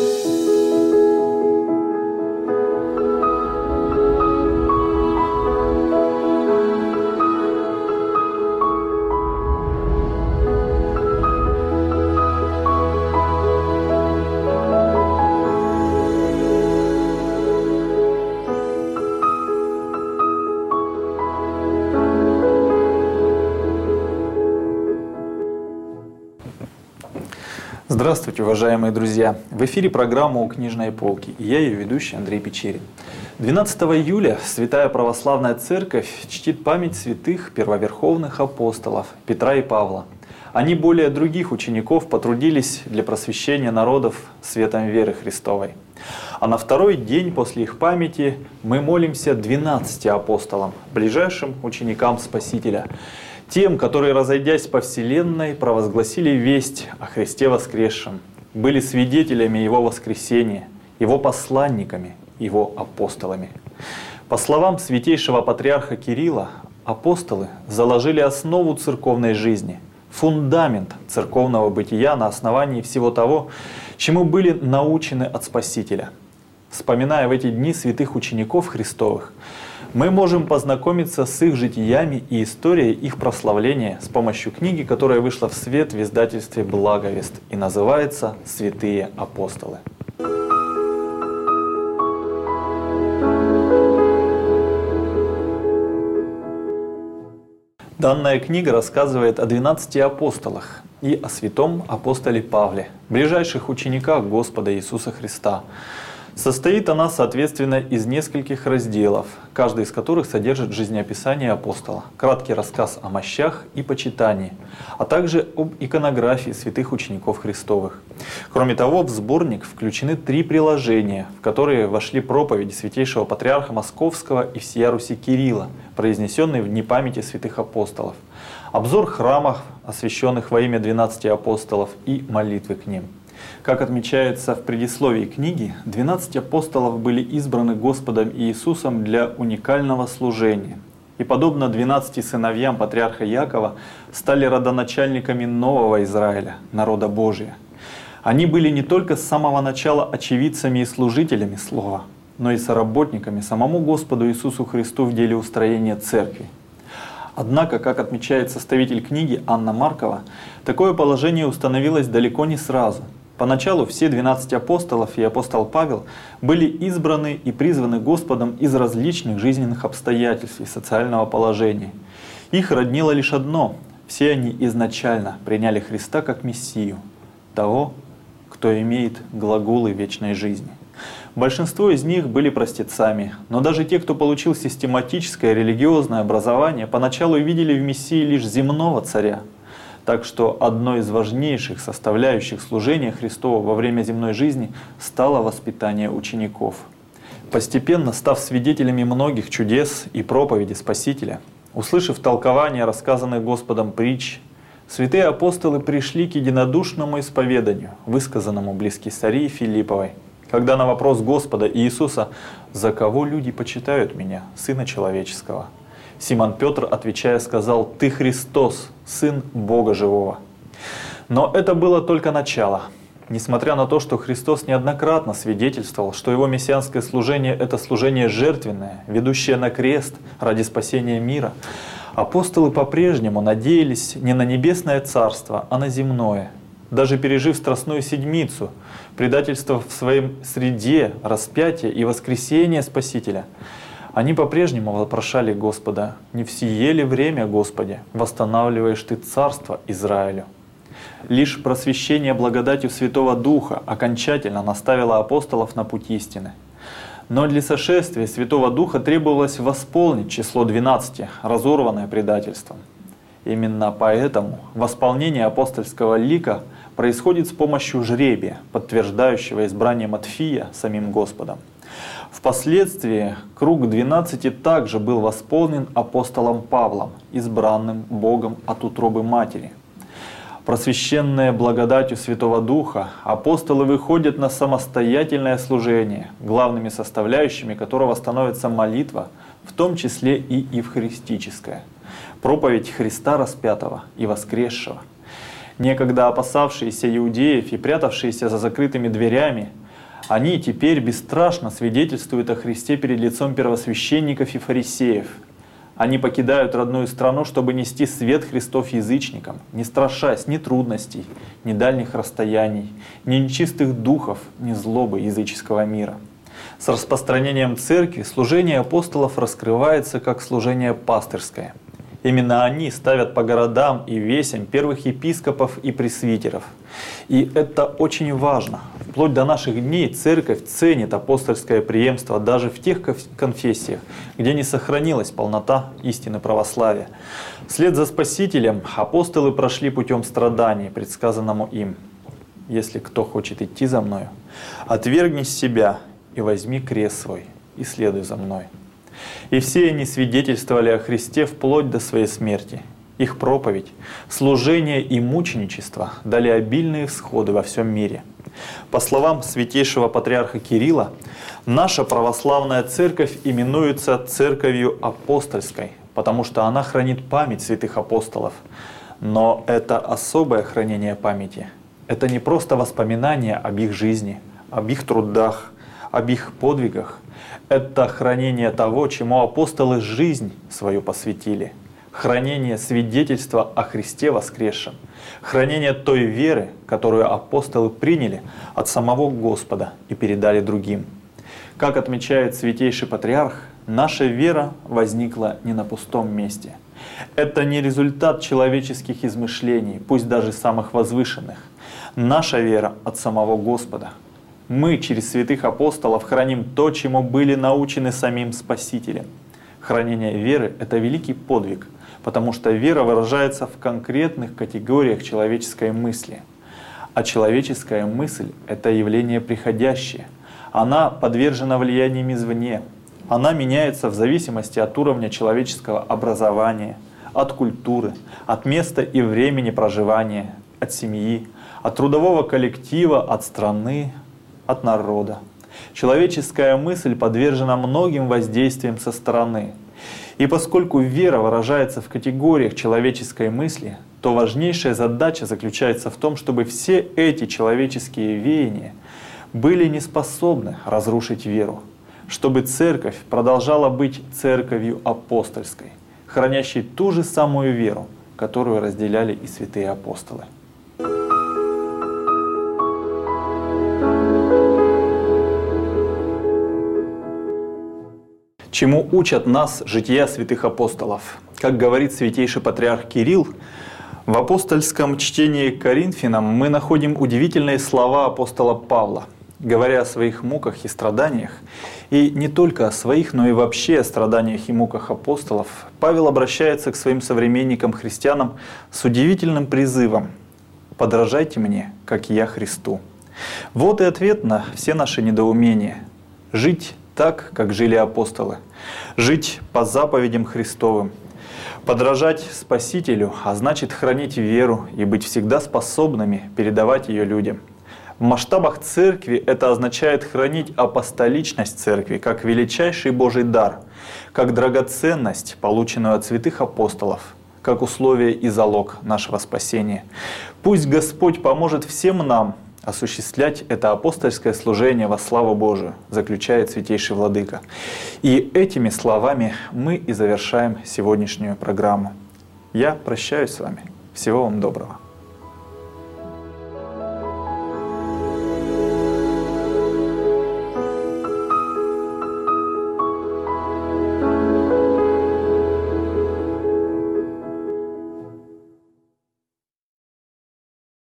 Здравствуйте, уважаемые друзья! В эфире программа «У книжной полки» и я ее ведущий Андрей Печерин. 12 июля Святая Православная Церковь чтит память святых первоверховных апостолов Петра и Павла. Они более других учеников потрудились для просвещения народов светом веры Христовой. А на второй день после их памяти мы молимся 12 апостолам, ближайшим ученикам Спасителя, тем, которые, разойдясь по вселенной, провозгласили весть о Христе воскресшем, были свидетелями Его воскресения, Его посланниками, Его апостолами. По словам святейшего патриарха Кирилла, апостолы заложили основу церковной жизни, фундамент церковного бытия на основании всего того, чему были научены от Спасителя. Вспоминая в эти дни святых учеников Христовых, мы можем познакомиться с их житиями и историей их прославления с помощью книги, которая вышла в свет в издательстве «Благовест» и называется «Святые апостолы». Данная книга рассказывает о 12 апостолах и о святом апостоле Павле, ближайших учениках Господа Иисуса Христа. Состоит она, соответственно, из нескольких разделов, каждый из которых содержит жизнеописание апостола, краткий рассказ о мощах и почитании, а также об иконографии святых учеников Христовых. Кроме того, в сборник включены 3 приложения, в которые вошли проповеди святейшего патриарха Московского и всея Руси Кирилла, произнесенные в дни памяти святых апостолов, обзор храмов, освященных во имя 12 апостолов, и молитвы к ним. Как отмечается в предисловии книги, 12 апостолов были избраны Господом Иисусом для уникального служения. И подобно 12 сыновьям патриарха Якова, стали родоначальниками нового Израиля, народа Божия. Они были не только с самого начала очевидцами и служителями Слова, но и соработниками самому Господу Иисусу Христу в деле устроения церкви. Однако, как отмечает составитель книги Анна Маркова, такое положение установилось далеко не сразу. Поначалу все 12 апостолов и апостол Павел были избраны и призваны Господом из различных жизненных обстоятельств и социального положения. Их роднило лишь одно – все они изначально приняли Христа как Мессию, того, кто имеет глаголы вечной жизни. Большинство из них были простецами, но даже те, кто получил систематическое религиозное образование, поначалу видели в Мессии лишь земного царя. Так что одной из важнейших составляющих служения Христова во время земной жизни стало воспитание учеников. Постепенно став свидетелями многих чудес и проповеди Спасителя, услышав толкования рассказанных Господом притч, святые апостолы пришли к единодушному исповеданию, высказанному близ Кесарии Филипповой, когда на вопрос Господа Иисуса «За кого люди почитают меня, Сына Человеческого?», Симон Петр, отвечая, сказал: «Ты Христос, Сын Бога Живого». Но это было только начало. Несмотря на то, что Христос неоднократно свидетельствовал, что Его мессианское служение – это служение жертвенное, ведущее на крест ради спасения мира, апостолы по-прежнему надеялись не на небесное царство, а на земное. Даже пережив Страстную Седмицу, предательство в своей среде, распятие и воскресение Спасителя, они по-прежнему вопрошали Господа: «Не в сие ли время, Господи, восстанавливаешь Ты царство Израилю?» Лишь просвещение благодатью Святого Духа окончательно наставило апостолов на путь истины. Но для сошествия Святого Духа требовалось восполнить число 12, разорванное предательством. Именно поэтому восполнение апостольского лика происходит с помощью жребия, подтверждающего избрание Матфия самим Господом. Впоследствии круг 12 также был восполнен апостолом Павлом, избранным Богом от утробы матери. Просвещенные благодатью Святого Духа, апостолы выходят на самостоятельное служение, главными составляющими которого становится молитва, в том числе и евхаристическая, проповедь Христа распятого и воскресшего. Некогда опасавшиеся иудеев и прятавшиеся за закрытыми дверями, Они теперь бесстрашно свидетельствуют о Христе перед лицом первосвященников и фарисеев. Они покидают родную страну, чтобы нести свет Христов язычникам, не страшась ни трудностей, ни дальних расстояний, ни нечистых духов, ни злобы языческого мира. С распространением церкви служение апостолов раскрывается как служение пастырское. Именно они ставят по городам и весям первых епископов и пресвитеров. И это очень важно. Вплоть до наших дней церковь ценит апостольское преемство даже в тех конфессиях, где не сохранилась полнота истины православия. Вслед за Спасителем апостолы прошли путем страданий, предсказанному им. «Если кто хочет идти за мною, отвергни себя и возьми крест свой, и следуй за мной». И все они свидетельствовали о Христе вплоть до своей смерти. Их проповедь, служение и мученичество дали обильные всходы во всем мире. По словам святейшего патриарха Кирилла, наша православная церковь именуется Церковью Апостольской, потому что она хранит память святых апостолов. Но это особое хранение памяти. Это не просто воспоминания об их жизни, об их трудах, об их подвигах. Это хранение того, чему апостолы жизнь свою посвятили. Хранение свидетельства о Христе воскресшем. Хранение той веры, которую апостолы приняли от самого Господа и передали другим. Как отмечает святейший патриарх, наша вера возникла не на пустом месте. Это не результат человеческих измышлений, пусть даже самых возвышенных. Наша вера от самого Господа. Мы через святых апостолов храним то, чему были научены самим Спасителем. Хранение веры — это великий подвиг, потому что вера выражается в конкретных категориях человеческой мысли. А человеческая мысль — это явление приходящее. Она подвержена влияниям извне. Она меняется в зависимости от уровня человеческого образования, от культуры, от места и времени проживания, от семьи, от трудового коллектива, от страны, от народа. Человеческая мысль подвержена многим воздействиям со стороны. И поскольку вера выражается в категориях человеческой мысли, то важнейшая задача заключается в том, чтобы все эти человеческие веяния были не способны разрушить веру, чтобы церковь продолжала быть церковью апостольской, хранящей ту же самую веру, которую разделяли и святые апостолы. Чему учат нас жития святых апостолов? Как говорит святейший патриарх Кирилл, в апостольском чтении к Коринфянам мы находим удивительные слова апостола Павла. Говоря о своих муках и страданиях, и не только о своих, но и вообще о страданиях и муках апостолов, Павел обращается к своим современникам-христианам с удивительным призывом: «Подражайте мне, как и я Христу». Вот и ответ на все наши недоумения. Жить так, как жили апостолы. Жить по заповедям Христовым. Подражать Спасителю, а значит хранить веру и быть всегда способными передавать ее людям. В масштабах церкви это означает хранить апостоличность церкви как величайший Божий дар, как драгоценность, полученную от святых апостолов, как условие и залог нашего спасения. Пусть Господь поможет всем нам осуществлять это апостольское служение во славу Божию, заключает святейший владыка. И этими словами мы и завершаем сегодняшнюю программу. Я прощаюсь с вами. Всего вам доброго.